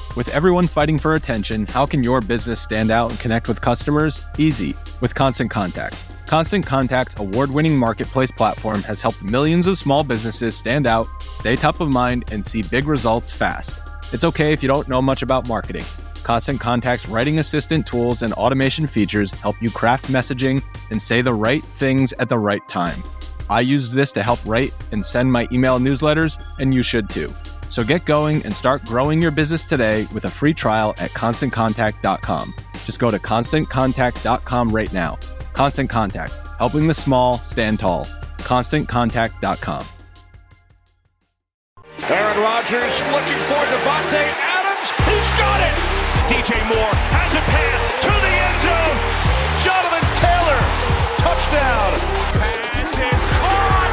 With everyone fighting for attention, how can your business stand out and connect with customers? Easy, with Constant Contact. Constant Contact's award-winning marketplace platform has helped millions of small businesses stand out, stay top of mind, and see big results fast. It's okay if you don't know much about marketing. Constant Contact's writing assistant tools and automation features help you craft messaging and say the right things at the right time. I used this to help write and send my email newsletters, and you should too. So get going and start growing your business today with a free trial at ConstantContact.com. Just go to ConstantContact.com right now. Constant Contact, helping the small stand tall. ConstantContact.com. Aaron Rodgers looking for Davante Adams. He's got it. DJ Moore has a pass to the end zone. Jonathan Taylor, touchdown. Pass is caught.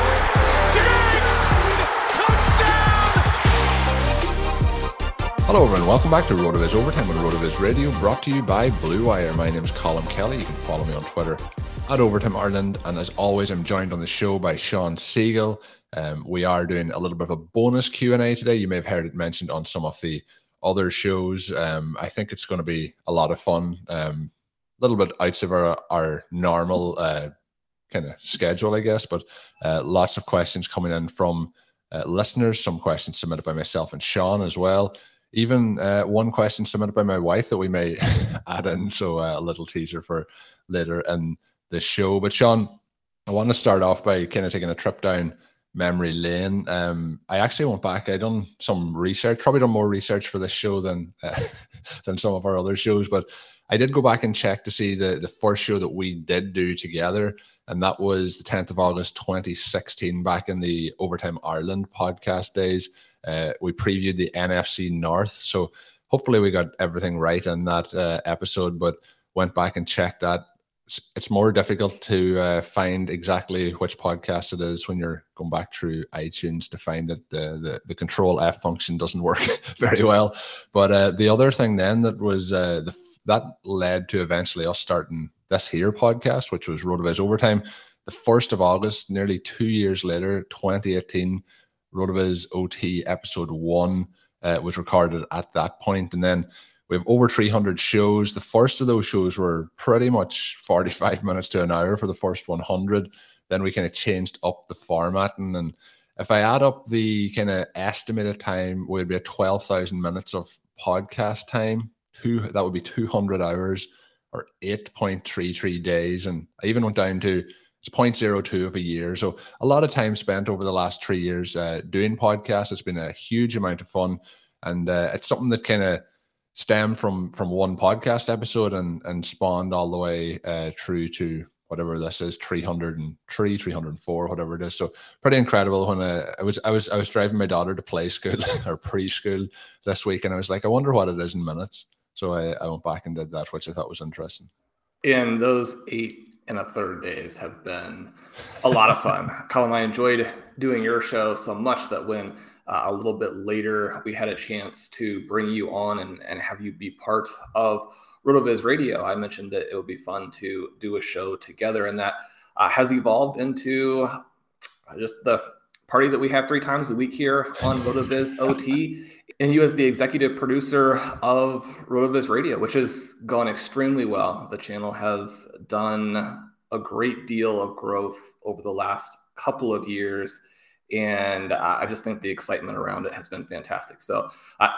Diggs, touchdown. Hello everyone, welcome back to RotoViz Overtime on RotoViz Radio, brought to you by Blue Wire. My name is Colin Kelly. You can follow me on Twitter at Overtime Ireland, and as always, I'm joined on the show by Sean Siegel. We are doing a little bit of a bonus Q&A today. You may have heard it mentioned on some of the other shows. I think it's going to be a lot of fun. A little bit outside of our normal kind of schedule, I guess, but lots of questions coming in from listeners, some questions submitted by myself and Sean as well. Even one question submitted by my wife that we may add in, so a little teaser for later in the show. But Sean, I want to start off by kind of taking a trip down memory lane. I actually went back. I done some research, probably done more research for this show than some of our other shows, but I did go back and check to see the first show that we did do together, and that was the 10th of August 2016, back in the Overtime Ireland podcast days. We previewed the NFC North, so hopefully we got everything right in that episode, but went back and checked that. It's more difficult to find exactly which podcast it is when you're going back through iTunes to find it. The Control F function doesn't work very well. But the other thing then that was that led to eventually us starting this here podcast, which was RotoViz Overtime. The 1st of August, nearly 2 years later, 2018, RotoViz OT episode 1 was recorded at that point. And then we have over 300 shows. The first of those shows were pretty much 45 minutes to an hour for the first 100. Then we kind of changed up the formatting. And if I add up the kind of estimated time, we'd be at 12,000 minutes of podcast time. That would be 200 hours or 8.33 days. And I even went down to it's 0.02 of a year. So a lot of time spent over the last 3 years doing podcasts. It's been a huge amount of fun. And it's something that kind of stemmed from one podcast episode and spawned all the way through to whatever this is, 303, 304, whatever it is. So pretty incredible. When I was driving my daughter to play school or preschool this week, and I was like, I wonder what it is in minutes. So I went back and did that, which I thought was interesting. And those 8 1/3 days have been a lot of fun. Colin, I enjoyed doing your show so much that when a little bit later we had a chance to bring you on and have you be part of RotoViz Radio, I mentioned that it would be fun to do a show together, and that has evolved into just the party that we have 3 times a week here on RotoViz OT. And you as the executive producer of RotoViz Radio, which has gone extremely well. The channel has done a great deal of growth over the last couple of years. And I just think the excitement around it has been fantastic. So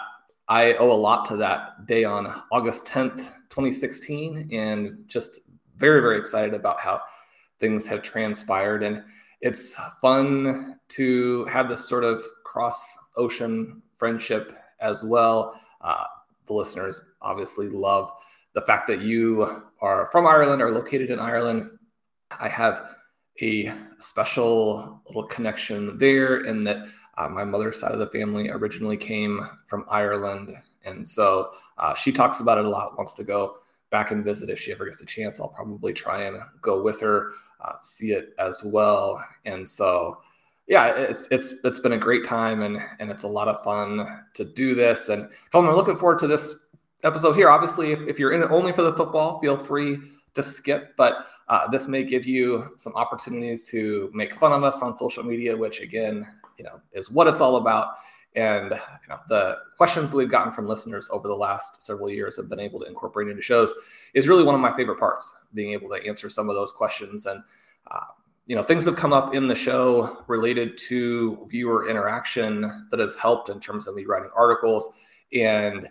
I owe a lot to that day on August 10th, 2016, and just very, very excited about how things have transpired. And it's fun to have this sort of cross-ocean friendship as well. The listeners obviously love the fact that you are from Ireland, are located in Ireland. I have a special little connection there in that my mother's side of the family originally came from Ireland. And so she talks about it a lot, wants to go back and visit if she ever gets a chance. I'll probably try and go with her, see it as well. And so yeah, it's been a great time, and it's a lot of fun to do this. And Colin, I'm looking forward to this episode here. Obviously, if you're in it only for the football, feel free to skip. But this may give you some opportunities to make fun of us on social media, which again, is what it's all about. And the questions that we've gotten from listeners over the last several years have been able to incorporate into shows is really one of my favorite parts, being able to answer some of those questions. And, things have come up in the show related to viewer interaction that has helped in terms of me writing articles. And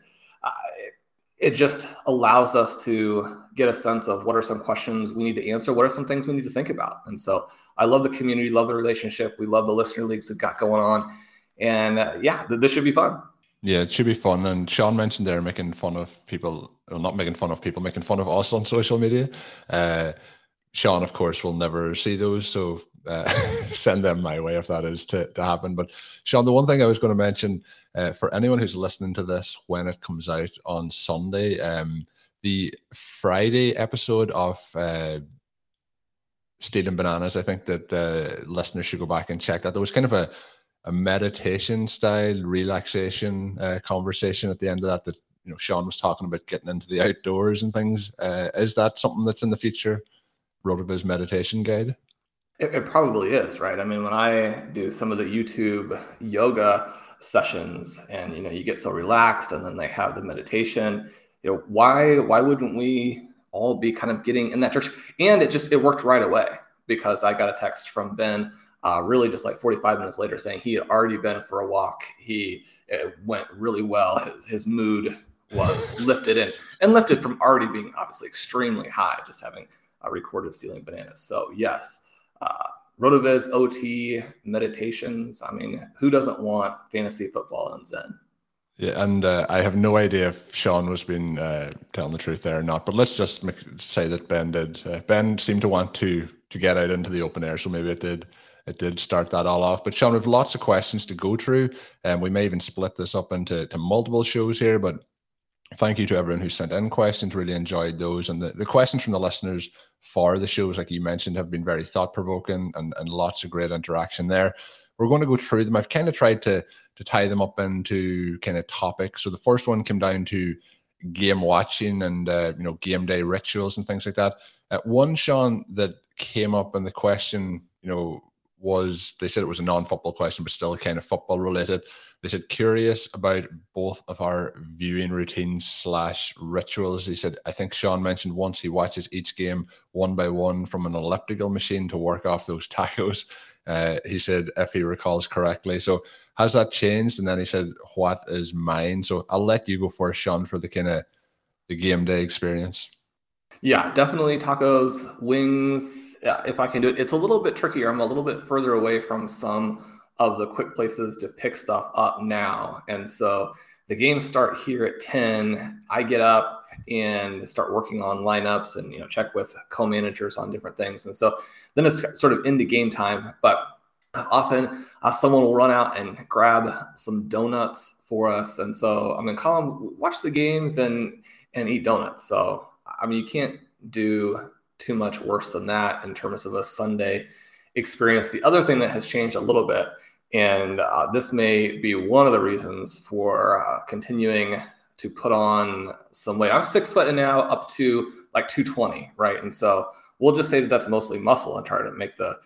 it just allows us to get a sense of what are some questions we need to answer, what are some things we need to think about. And so I love the community, love the relationship. We love the listener leagues we've got going on. And this should be fun. Yeah, it should be fun. And Sean mentioned they're making fun of people, well, not making fun of people, making fun of us on social media. Sean, of course, will never see those. So send them my way if that is to happen. But Sean, the one thing I was going to mention for anyone who's listening to this when it comes out on Sunday, the Friday episode of Stealing Bananas, I think that listeners should go back and check that. There was kind of a meditation style relaxation conversation at the end of that Sean was talking about getting into the outdoors and things. Is that something that's in the future RotoViz meditation guide? It probably is, right? I mean, when I do some of the YouTube yoga sessions and you get so relaxed, and then they have the meditation, why wouldn't we all be kind of getting in that direction? And it worked right away, because I got a text from Ben really just like 45 minutes later saying he had already been for a walk. It went really well. His mood was lifted from already being obviously extremely high, just having recorded Stealing Bananas. So yes, RotoViz OT meditations. I mean, who doesn't want fantasy football and Zen? Yeah, and I have no idea if Sean was being telling the truth there or not, but let's just say that Ben did. Ben seemed to want to get out into the open air, so maybe it did start that all off. But Sean, we have lots of questions to go through, and we may even split this up into multiple shows here. But thank you to everyone who sent in questions. Really enjoyed those, and the questions from the listeners for the shows, like you mentioned, have been very thought-provoking and lots of great interaction there. We're going to go through them. I've kind of tried to tie them up into kind of topics. So the first one came down to game watching and game day rituals and things like that. One, Sean, that came up in the question, was, they said it was a non-football question, but still kind of football related. They said, curious about both of our viewing routines / rituals. He said, I think Sean mentioned once he watches each game one by one from an elliptical machine to work off those tacos. He said, if he recalls correctly. So has that changed? And then he said, what is mine? So I'll let you go first, Sean, for the kind of the game day experience. Yeah, definitely tacos, wings, if I can do it. It's a little bit trickier. I'm a little bit further away from some of the quick places to pick stuff up now. And so the games start here at 10. I get up and start working on lineups and, check with co-managers on different things. And so then it's sort of into game time. But often someone will run out and grab some donuts for us. And so I'm going to call them, watch the games and eat donuts. So I mean, you can't do too much worse than that in terms of a Sunday experience. The other thing that has changed a little bit, and this may be one of the reasons for continuing to put on some weight. I'm 6 foot and now up to like 220, right? And so we'll just say that that's mostly muscle and try to make the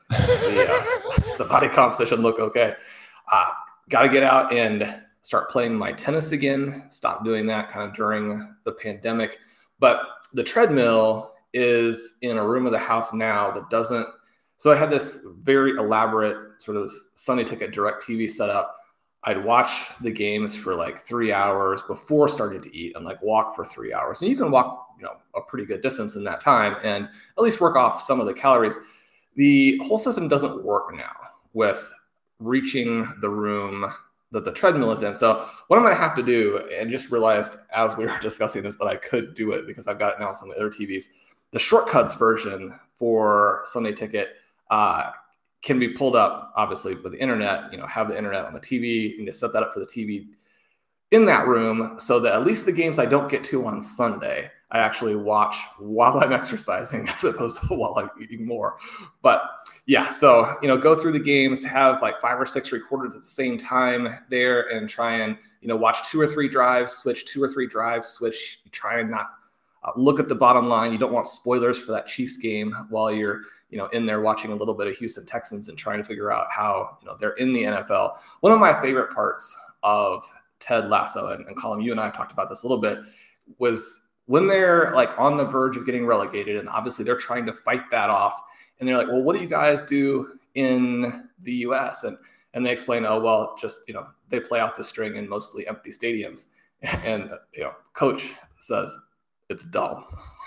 body composition look okay. Got to get out and start playing my tennis again. Stop doing that kind of during the pandemic. But the treadmill is in a room of the house now that doesn't. So I had this very elaborate sort of Sunday Ticket DirecTV setup. I'd watch the games for like 3 hours before starting to eat and like walk for 3 hours. And you can walk, a pretty good distance in that time and at least work off some of the calories. The whole system doesn't work now with reaching the room that the treadmill is in. So what I'm going to have to do, and just realized as we were discussing this that I could do it because I've got it now on some of the other TVs, the shortcuts version for Sunday Ticket can be pulled up, obviously, with the internet, have the internet on the TV. You can just set that up for the TV in that room so that at least the games I don't get to on Sunday, I actually watch while I'm exercising as opposed to while I'm eating more. But yeah, so, go through the games, have like 5 or 6 recorded at the same time there and try and, watch 2 or 3 drives, switch 2 or 3 drives, switch, try and not look at the bottom line. You don't want spoilers for that Chiefs game while you're, in there watching a little bit of Houston Texans and trying to figure out how, they're in the NFL. One of my favorite parts of Ted Lasso, and Colin, you and I have talked about this a little bit, was when they're like on the verge of getting relegated, and obviously they're trying to fight that off, and they're like, well, what do you guys do in the US? And they explain, oh, well, just, they play out the string in mostly empty stadiums. And, coach says it's dumb.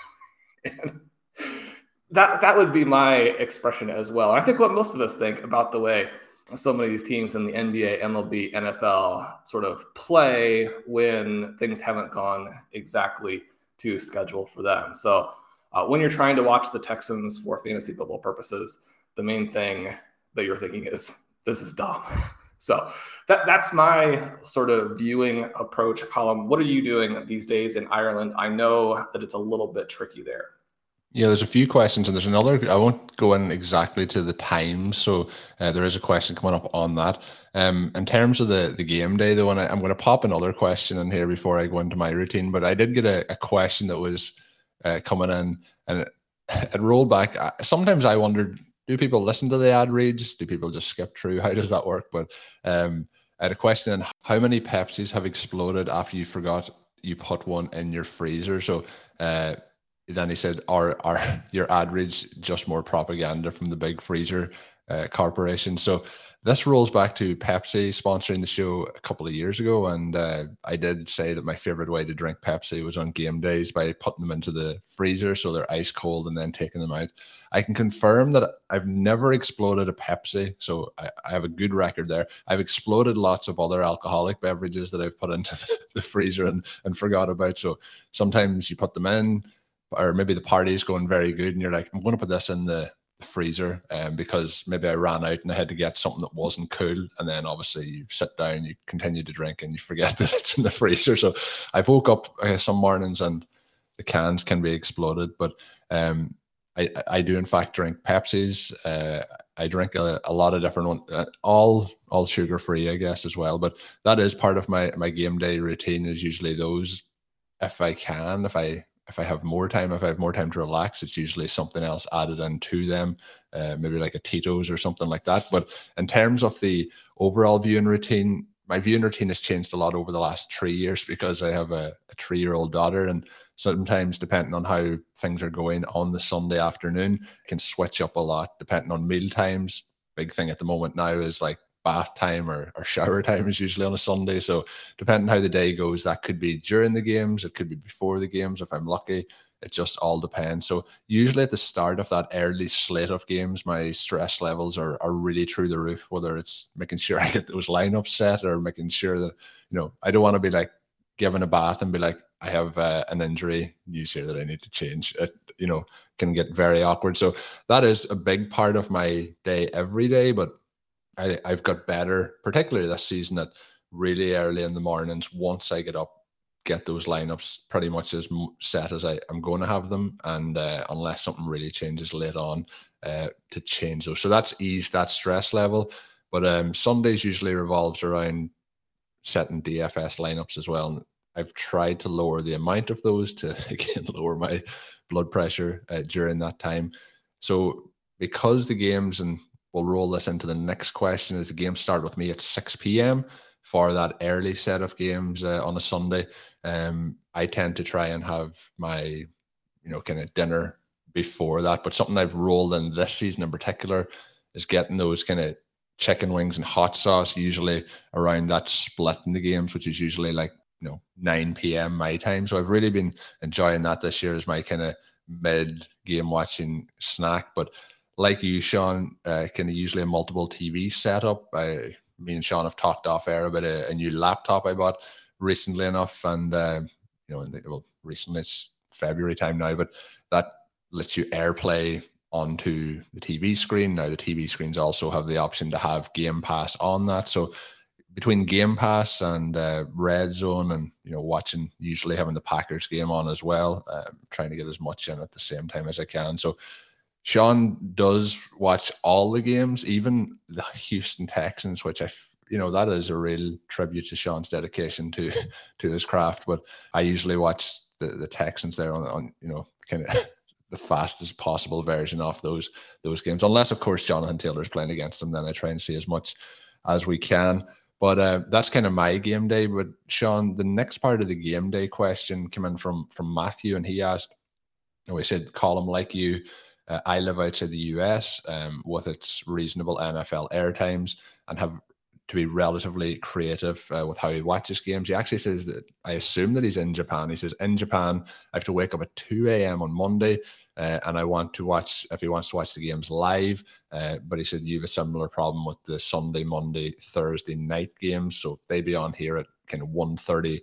And that would be my expression as well. And I think what most of us think about the way so many of these teams in the NBA, MLB, NFL sort of play when things haven't gone exactly to schedule for them. So when you're trying to watch the Texans for fantasy football purposes, the main thing that you're thinking is, this is dumb. So that's my sort of viewing approach. Colin, what are you doing these days in Ireland? I know that it's a little bit tricky there. Yeah, there's a few questions, and there's another. I won't go in exactly to the times, so there is a question coming up on that. In terms of the game day, though, and I'm going to pop another question in here before I go into my routine, but I did get a question that was coming in, and it rolled back. Sometimes I wondered, do people listen to the ad reads? Do people just skip through? How does that work? But I had a question on how many Pepsis have exploded after you forgot you put one in your freezer. So then he said, are your ad reads just more propaganda from the big freezer corporation? So this rolls back to Pepsi sponsoring the show a couple of years ago. And I did say that my favorite way to drink Pepsi was on game days by putting them into the freezer so they're ice cold and then taking them out. I can confirm that I've never exploded a Pepsi. So I have a good record there. I've exploded lots of other alcoholic beverages that I've put into the freezer and forgot about. So sometimes you put them in, or maybe the party's going very good and you're like, I'm going to put this in the freezer because maybe I ran out and I had to get something that wasn't cool. And then obviously you sit down, you continue to drink and you forget that it's in the freezer. So I've woke up some mornings and the cans can be exploded, but I do in fact drink Pepsis. I drink a lot of different ones, all sugar free, I guess, as well. But that is part of my game day routine, is usually those. If I have more time, if I have more time to relax, it's usually something else added into them, maybe like a Tito's or something like that. But in terms of the overall viewing routine, my viewing routine has changed a lot over the last 3 years because I have a 3-year-old daughter, and sometimes depending on how things are going on the Sunday afternoon, it can switch up a lot depending on meal times. Big thing at the moment now is like bath time or shower time is usually on a Sunday. So depending how the day goes, that could be during the games, it could be before the games if I'm lucky. It just all depends. So usually at the start of that early slate of games, my stress levels are really through the roof, whether it's making sure I get those lineups set or making sure that, I don't want to be like given a bath and be like, I have an injury news here that I need to change. It, can get very awkward. So that is a big part of my day every day, but I've got better, particularly this season, at really early in the mornings. Once I get up, get those lineups pretty much as set as I'm going to have them, and unless something really changes late on, to change those. So that's eased that stress level. But Sundays usually revolves around setting DFS lineups as well. And I've tried to lower the amount of those to, again, lower my blood pressure during that time. So because the games, and we'll roll this into the next question, as the games start with me at 6 p.m. for that early set of games on a Sunday. I tend to try and have my, kind of dinner before that. But something I've rolled in this season in particular is getting those kind of chicken wings and hot sauce, usually around that split in the games, which is usually like, 9 p.m. my time. So I've really been enjoying that this year as my kind of mid-game watching snack. But like you, Sean, kind of usually a multiple TV setup. Me and Sean have talked off air about a new laptop I bought recently enough. And, recently, it's February time now, but that lets you AirPlay onto the TV screen. Now, the TV screens also have the option to have Game Pass on that. So between Game Pass and Red Zone and, watching, usually having the Packers game on as well, trying to get as much in at the same time as I can. So Sean does watch all the games, even the Houston Texans, which that is a real tribute to Sean's dedication to his craft. But I usually watch the Texans there on kind of the fastest possible version of those games, unless of course Jonathan Taylor's playing against them. Then I try and see as much as we can. But that's kind of my game day. But Sean, the next part of the game day question came in from Matthew, and he asked, he said, Colm, like you, I live outside the US with its reasonable NFL air times and have to be relatively creative with how he watches games. He actually says that I assume that he's in Japan. He says, in Japan, I have to wake up at 2 a.m. on Monday and I want to watch, if he wants to watch the games live. But he said you have a similar problem with the Sunday, Monday, Thursday night games. So they'd be on here at kind of 1:30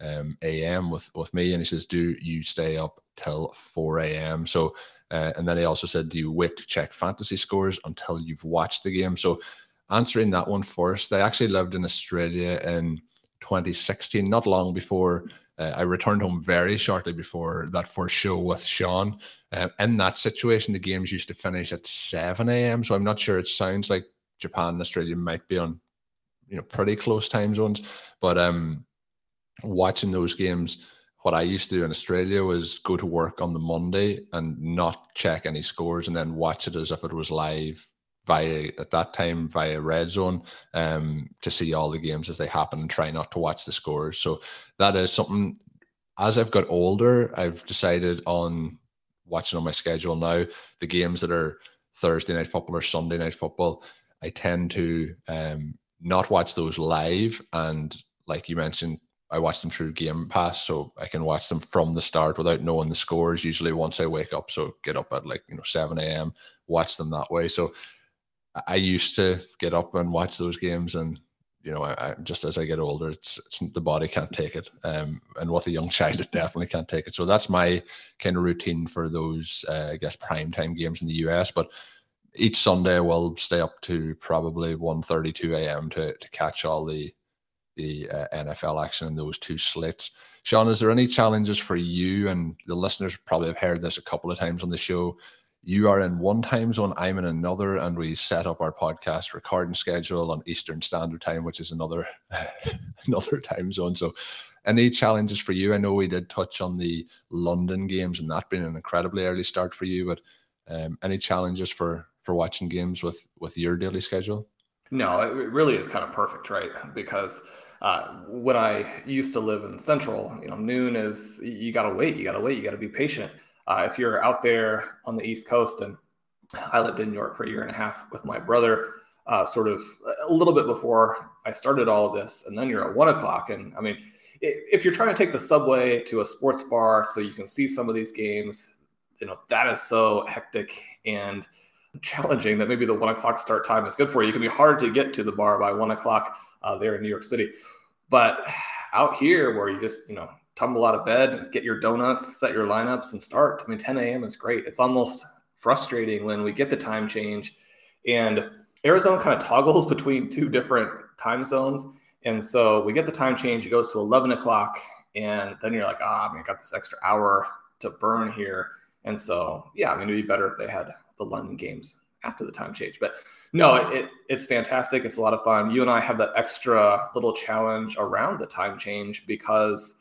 a.m. with me. And he says, do you stay up till 4 a.m.? So, and then he also said, do you wait to check fantasy scores until you've watched the game? So answering that one first, I actually lived in Australia in 2016, not long before I returned home, very shortly before that first show with Sean. In that situation, the games used to finish at 7 a.m. So I'm not sure. It sounds like Japan and Australia might be on, pretty close time zones. But watching those games, what I used to do in Australia was go to work on the Monday and not check any scores and then watch it as if it was live via Red Zone to see all the games as they happen and try not to watch the scores. So that is something, as I've got older, I've decided on watching on my schedule now. The games that are Thursday night football or Sunday night football, I tend to not watch those live. And like you mentioned, I watch them through Game Pass, so I can watch them from the start without knowing the scores, usually once I wake up. So get up at 7 a.m., watch them that way. So I used to get up and watch those games, and I just as I get older, it's the body can't take it, and with a young child, it definitely can't take it. So that's my kind of routine for those, I guess, primetime games in the US. But each Sunday, I will stay up to probably 1:30, 2 a.m. to catch all the NFL action in those two slits. Sean, is there any challenges for you? And the listeners probably have heard this a couple of times on the show. You are in one time zone, I'm in another, and we set up our podcast recording schedule on Eastern Standard Time, which is another time zone. So any challenges for you? I know we did touch on the London games and that being an incredibly early start for you, but any challenges for watching games with your daily schedule? No, it really is kind of perfect, right? Because when I used to live in Central, noon is, you got to wait, you got to be patient. If you're out there on the East Coast, and I lived in New York for a year and a half with my brother, sort of a little bit before I started all of this, and then you're at 1 o'clock. And I mean, if you're trying to take the subway to a sports bar so you can see some of these games, that is so hectic and challenging that maybe the 1 o'clock start time is good for you. It can be hard to get to the bar by 1 o'clock there in New York City. But out here where you just, tumble out of bed, get your donuts, set your lineups, and start. I mean, 10 a.m. is great. It's almost frustrating when we get the time change, and Arizona kind of toggles between two different time zones. And so we get the time change, it goes to 11 o'clock, and then you're like, I got this extra hour to burn here. And so, yeah, it'd be better if they had the London games after the time change. But no, it's fantastic. It's a lot of fun. You and I have that extra little challenge around the time change because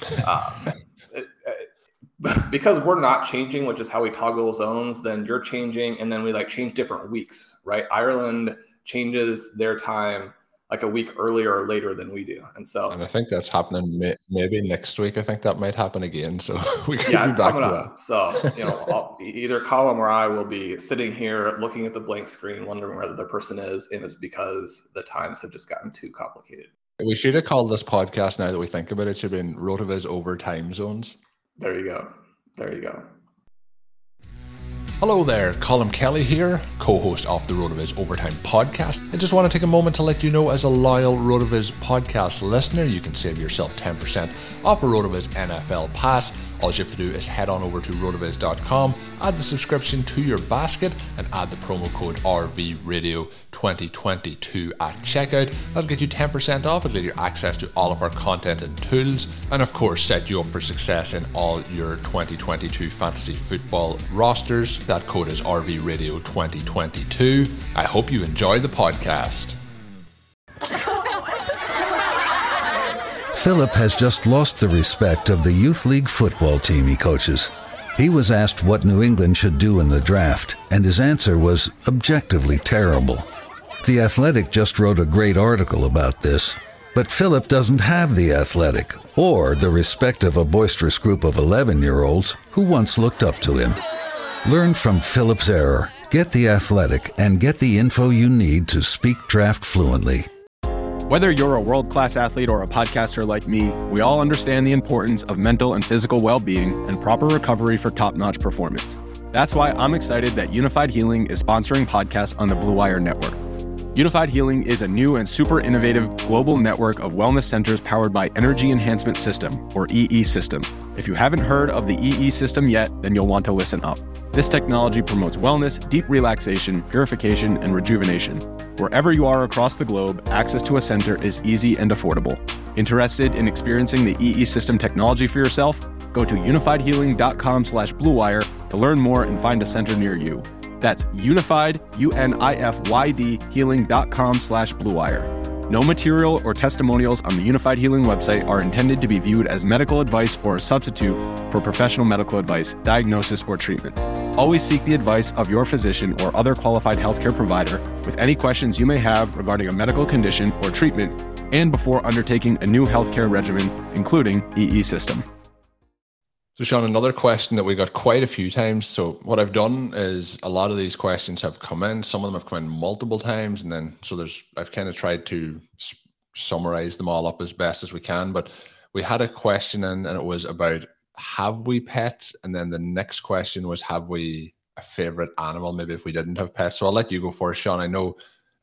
we're not changing, which is how we toggle zones. Then you're changing, and then we change different weeks, right? Ireland changes their time like a week earlier or later than we do, and I think that's happening maybe next week. I think that might happen again, so we could be back to that. So either Colm or I will be sitting here looking at the blank screen, wondering where the other person is, and it's because the times have just gotten too complicated. We should have called this podcast, now that we think about it, should have been RotoViz Over Time Zones. There you go. Hello there, Colm Kelly here, co-host of the RotoViz Overtime podcast. I just want to take a moment to let you know, as a loyal RotoViz podcast listener, you can save yourself 10% off a RotoViz NFL pass. All you have to do is head on over to rotoviz.com, add the subscription to your basket, and add the promo code RVRadio2022 at checkout. That'll get you 10% off. It'll get you access to all of our content and tools, and of course set you up for success in all your 2022 fantasy football rosters. That code is RVRadio2022. I hope you enjoy the podcast. Philip has just lost the respect of the youth league football team he coaches. He was asked what New England should do in the draft, and his answer was objectively terrible. The Athletic just wrote a great article about this. But Philip doesn't have The Athletic or the respect of a boisterous group of 11-year-olds who once looked up to him. Learn from Philip's error. Get The Athletic and get the info you need to speak draft fluently. Whether you're a world-class athlete or a podcaster like me, we all understand the importance of mental and physical well-being and proper recovery for top-notch performance. That's why I'm excited that Unified Healing is sponsoring podcasts on the Blue Wire Network. Unified Healing is a new and super innovative global network of wellness centers powered by Energy Enhancement System, or EE System. If you haven't heard of the EE System yet, then you'll want to listen up. This technology promotes wellness, deep relaxation, purification, and rejuvenation. Wherever you are across the globe, access to a center is easy and affordable. Interested in experiencing the EE System technology for yourself? Go to unifiedhealing.com/bluewire to learn more and find a center near you. That's unified, UNIFYD, healing.com/bluewire. No material or testimonials on the Unified Healing website are intended to be viewed as medical advice or a substitute for professional medical advice, diagnosis, or treatment. Always seek the advice of your physician or other qualified healthcare provider with any questions you may have regarding a medical condition or treatment and before undertaking a new healthcare regimen, including EE System. So Sean, another question that we got quite a few times. So what I've done is a lot of these questions have come in. Some of them have come in multiple times. And then, I've kind of tried to summarize them all up as best as we can. But we had a question in and it was about, have we pets? And then the next question was, have we a favorite animal? Maybe if we didn't have pets. So I'll let you go first, Sean. I know,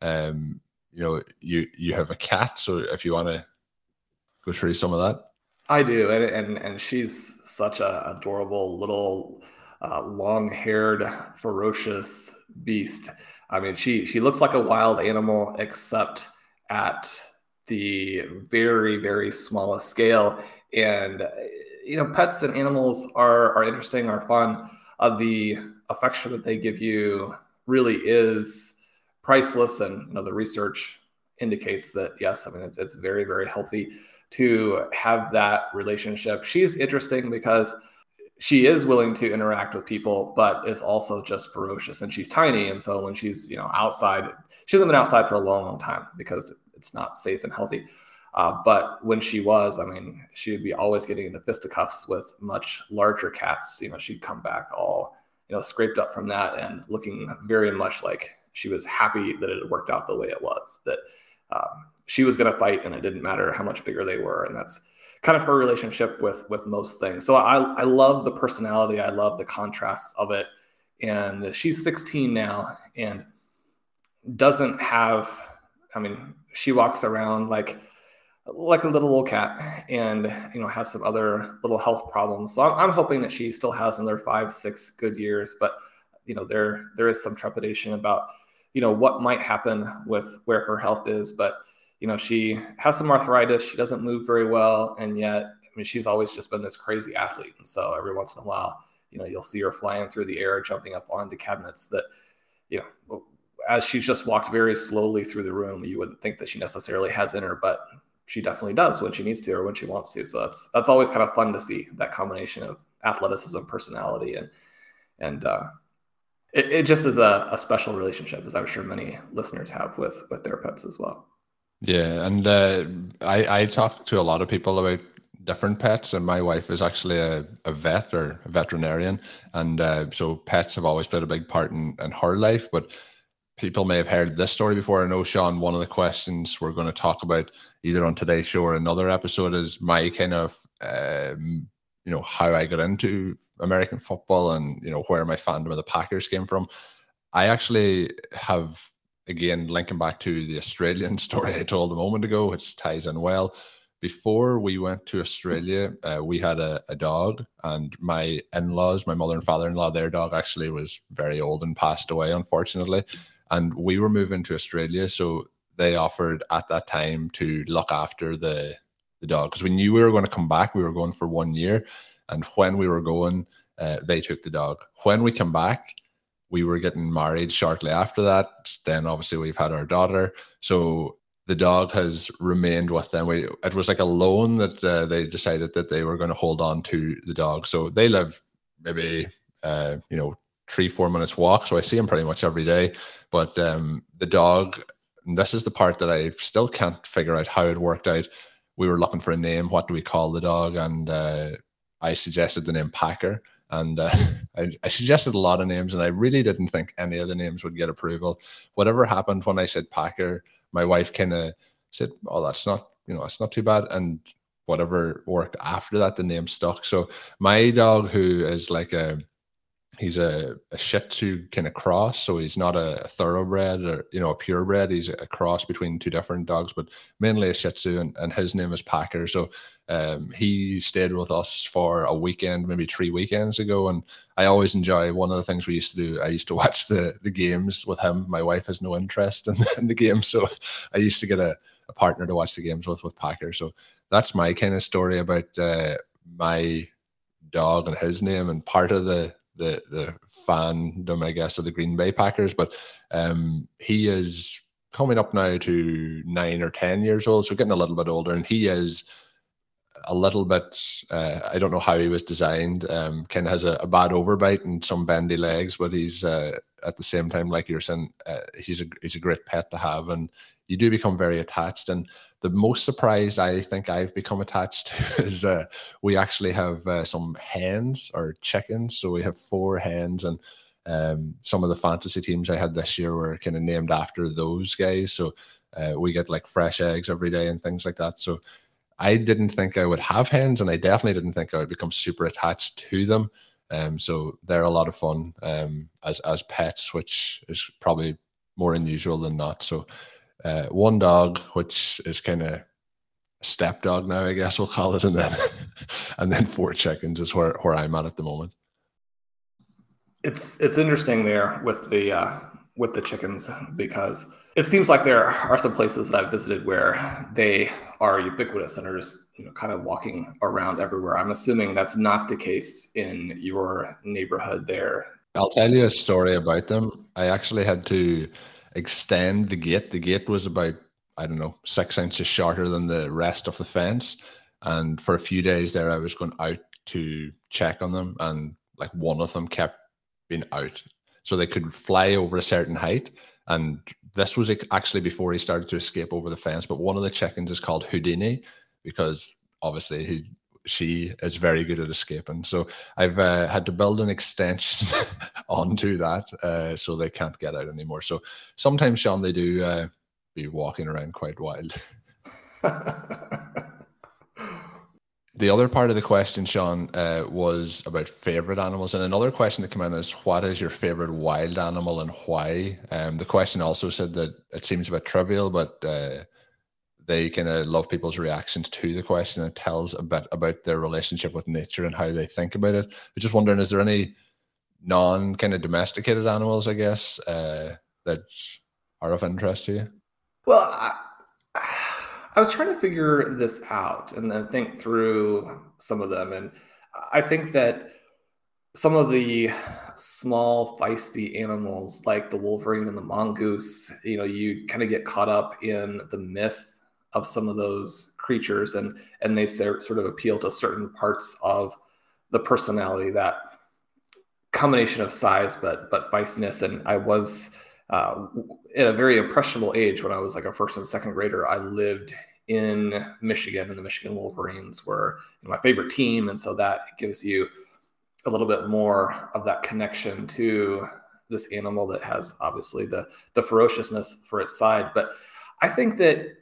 you have a cat. So if you want to go through some of that. I do, and she's such a adorable little long-haired, ferocious beast. I mean, she looks like a wild animal, except at the very, very smallest scale. And pets and animals are interesting, are fun. The affection that they give you really is priceless, and the research indicates that yes, I mean it's very, very healthy to have that relationship. She's interesting because she is willing to interact with people, but is also just ferocious, and she's tiny. And so when she's, outside, she hasn't been outside for a long, long time because it's not safe and healthy. But when she was, I mean, she would be always getting into fisticuffs with much larger cats. She'd come back all, scraped up from that and looking very much like she was happy that it had worked out the way it was, that, she was going to fight and it didn't matter how much bigger they were. And that's kind of her relationship with most things. So I love the personality. I love the contrasts of it. And she's 16 now and doesn't have, she walks around like a little old cat and, has some other little health problems. So I'm hoping that she still has another 5-6 good years, but there is some trepidation about, what might happen with where her health is, but she has some arthritis. She doesn't move very well. And yet, she's always just been this crazy athlete. And so every once in a while, you'll see her flying through the air, jumping up onto cabinets that, as she's just walked very slowly through the room, you wouldn't think that she necessarily has in her, but she definitely does when she needs to or when she wants to. So that's always kind of fun to see, that combination of athleticism, personality, and it just is a special relationship, as I'm sure many listeners have with their pets as well. Yeah, and I talk to a lot of people about different pets, and my wife is actually a vet or a veterinarian, and so pets have always played a big part in her life. But people may have heard this story before. I know, Sean, one of the questions we're going to talk about either on today's show or another episode is my kind of how I got into American football and where my fandom of the Packers came from. I actually have, again, linking back to the Australian story I told a moment ago, which ties in well. Before we went to Australia, we had a dog, and my in-laws, my mother and father-in-law, their dog actually was very old and passed away, unfortunately. And we were moving to Australia, so they offered at that time to look after the dog, because we knew we were going to come back. We were going for 1 year, and when we were going, they took the dog. When we come back, we were getting married shortly after that. Then obviously we've had our daughter. So the dog has remained with them. It was like a loan that they decided that they were going to hold on to the dog. So they live maybe, 3-4 minutes walk. So I see him pretty much every day. But the dog And this is the part that I still can't figure out how it worked out. We were looking for a name. What do we call the dog? And I suggested the name Packer. And I suggested a lot of names, and I really didn't think any of the names would get approval. Whatever happened when I said Packer, my wife kind of said, "Oh, that's not too bad." And whatever worked after that, the name stuck. So my dog, who is like he's a Shih Tzu kind of cross, so he's not a thoroughbred or a purebred. He's a cross between two different dogs, but mainly a Shih Tzu, and his name is Packer. So he stayed with us for a weekend, maybe 3 weekends ago, and I always enjoy. One of the things we used to do, I used to watch the games with him. My wife has no interest in the game, so I used to get a partner to watch the games with Packer. So that's my kind of story about my dog and his name, and part of the fandom, I guess, of the Green Bay Packers. But he is coming up now to 9 or 10 years old, so getting a little bit older, and he is a little bit, I don't know how he was designed, kind of has a bad overbite and some bendy legs, but he's at the same time, like you're saying, he's a great pet to have, and you do become very attached. And the most surprised I think I've become attached to is we actually have some hens or chickens. So we have 4 hens, and some of the fantasy teams I had this year were kind of named after those guys. So we get like fresh eggs every day and things like that. So I didn't think I would have hens, and I definitely didn't think I would become super attached to them. So they're a lot of fun as pets, which is probably more unusual than not. So one dog, which is kind of a stepdog now, I guess we'll call it, and then 4 chickens is where I'm at the moment. It's interesting there with the chickens, because it seems like there are some places that I've visited where they are ubiquitous and are just kind of walking around everywhere. I'm assuming that's not the case in your neighborhood there. I'll tell you a story about them. I actually had to extend the gate. The gate was about, I don't know, 6 inches shorter than the rest of the fence. And for a few days there, I was going out to check on them, and like one of them kept being out. So they could fly over a certain height. And this was actually before he started to escape over the fence. But one of the chickens is called Houdini, because obviously she is very good at escaping. So I've had to build an extension onto that so they can't get out anymore. So sometimes, Sean, they do be walking around quite wild. The other part of the question, Sean, was about favorite animals. And another question that came in is, what is your favorite wild animal and why? The question also said that it seems a bit trivial, but they kind of love people's reactions to the question. It tells a bit about their relationship with nature and how they think about it. I was just wondering, is there any non-kind of domesticated animals, I guess, that are of interest to you? Well, I was trying to figure this out and then think through some of them. And I think that some of the small, feisty animals like the wolverine and the mongoose, you kind of get caught up in the myth of some of those creatures, and they sort of appeal to certain parts of the personality, that combination of size but feistiness. And I was at a very impressionable age, when I was like a first and second grader, I lived in Michigan, and the Michigan Wolverines were my favorite team. And so that gives you a little bit more of that connection to this animal that has obviously the ferociousness for its side. But I think that,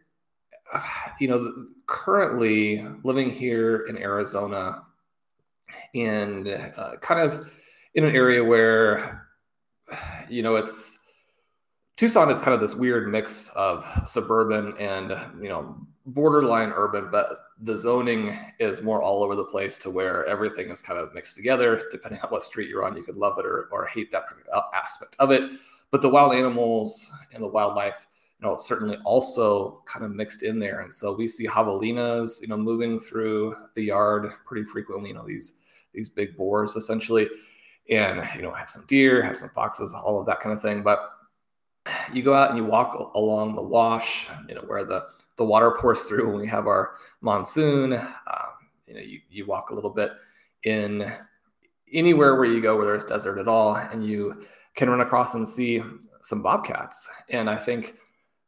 currently living here in Arizona, and kind of in an area where, it's Tucson is kind of this weird mix of suburban and, borderline urban, but the zoning is more all over the place, to where everything is kind of mixed together. Depending on what street you're on, you could love it or hate that aspect of it. But the wild animals and the wildlife, certainly also kind of mixed in there. And so we see javelinas, moving through the yard pretty frequently, these big boars essentially, and, have some deer, have some foxes, all of that kind of thing. But you go out and you walk along the wash, where the water pours through when we have our monsoon. You walk a little bit in anywhere where you go where there's desert at all, and you can run across and see some bobcats. And I think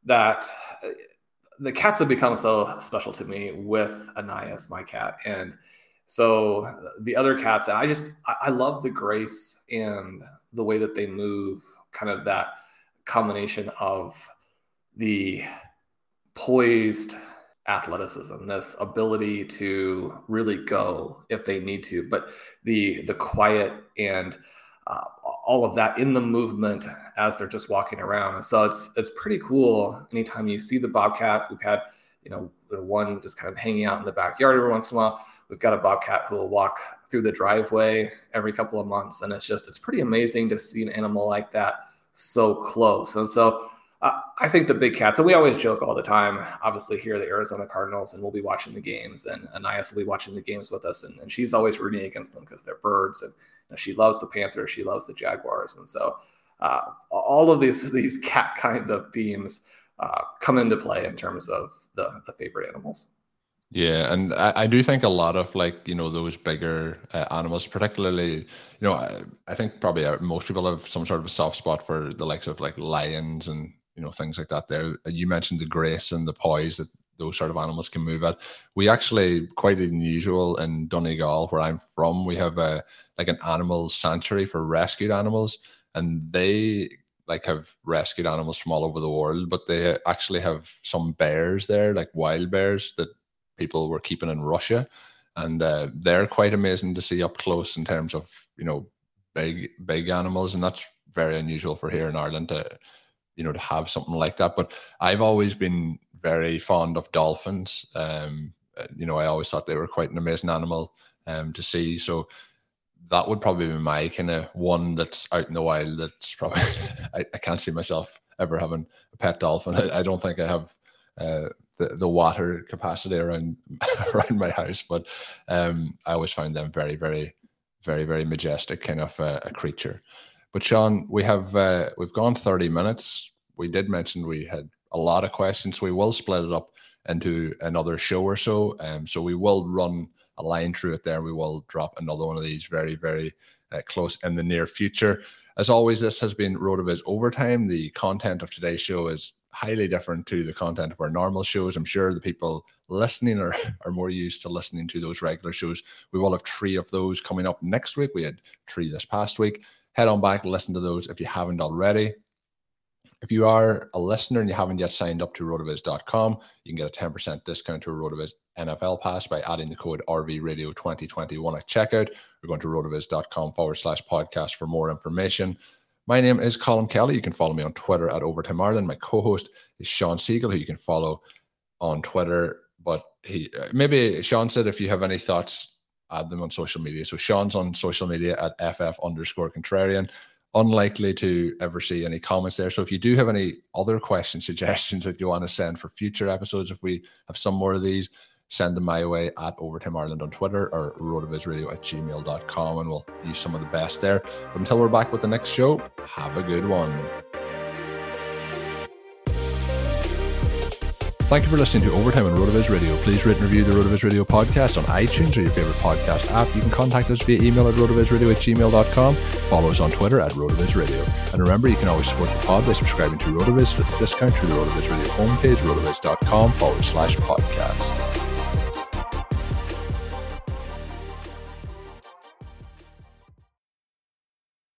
that the cats have become so special to me with Anais, my cat. And so the other cats, and I love the grace and the way that they move, kind of that combination of the poised athleticism, this ability to really go if they need to, but the quiet and all of that in the movement as they're just walking around. So it's pretty cool. Anytime you see the bobcat, we've had, one just kind of hanging out in the backyard every once in a while. We've got a bobcat who will walk through the driveway every couple of months. And it's pretty amazing to see an animal like that so close. And so I think the big cats, and we always joke all the time, obviously here the Arizona Cardinals, and we'll be watching the games, and Anais will be watching the games with us, and she's always rooting against them because they're birds, and she loves the Panthers, she loves the Jaguars. And so all of these cat kind of themes come into play in terms of the favorite animals. Yeah, and I do think a lot of those bigger animals, particularly, I think probably most people have some sort of a soft spot for the likes of like lions and things like that. There, you mentioned the grace and the poise that those sort of animals can move at. We actually, quite unusual in Donegal, where I'm from, we have an animal sanctuary for rescued animals, and they have rescued animals from all over the world, but they actually have some bears there, like wild bears that people were keeping in Russia, and they're quite amazing to see up close in terms of big animals, and that's very unusual for here in Ireland to have something like that. But I've always been very fond of dolphins. I always thought they were quite an amazing animal to see. So that would probably be my kind of one that's out in the wild. That's probably I can't see myself ever having a pet dolphin. I don't think I have the water capacity around my house, but I always found them very, very, very, very majestic kind of a creature. But Sean, we've gone 30 minutes. We did mention we had a lot of questions. We will split it up into another show or so. So we will run a line through it there. We will drop another one of these very, very close in the near future. As always, this has been RotoViz Overtime. The content of today's show is highly different to the content of our normal shows. I'm sure the people listening are more used to listening to those regular shows. We will have 3 of those coming up next week. We had 3 this past week. Head on back, listen to those if you haven't already. If you are a listener and you haven't yet signed up to rotoviz.com, you can get a 10% discount to a RotoViz NFL Pass by adding the code RVRadio2021 at checkout. We're going to rotoviz.com/podcast for more information. My name is Colm Kelly. You can follow me on Twitter at Overtime Ireland. My co-host is Sean Siegel, who you can follow on Twitter. But maybe Sean said if you have any thoughts, add them on social media. So Sean's on social media at FF_contrarian. Unlikely to ever see any comments there. So if you do have any other questions, suggestions that you want to send for future episodes, if we have some more of these, send them my way at Overtime Ireland on Twitter or rotovizradio@gmail.com, and we'll use some of the best there. But until we're back with the next show, have a good one. Thank you for listening to Overtime on RotoViz Radio. Please rate and review the RotoViz Radio podcast on iTunes or your favorite podcast app. You can contact us via email at rotovizradio@gmail.com. Follow us on Twitter at RotoViz Radio. And remember, you can always support the pod by subscribing to RotoViz with a discount through the RotoViz Radio homepage, rotoviz.com/podcast.